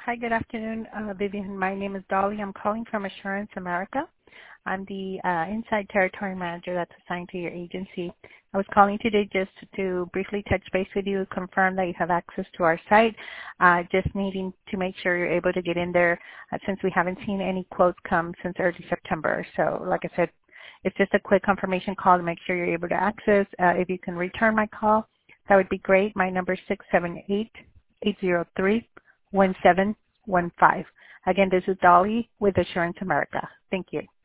Hi, good afternoon, Vivian. My name is Dolly. I'm calling from Assurance America. I'm the Inside Territory Manager that's assigned to your agency. I was calling today just to briefly touch base with you, confirm that you have access to our site, just needing to make sure you're able to get in there since we haven't seen any quotes come since early September. So like I said, it's just a quick confirmation call to make sure you're able to access. If you can return my call, that would be great. My number is 678-803-1715. Again, this is Dolly with Assurance America. Thank you.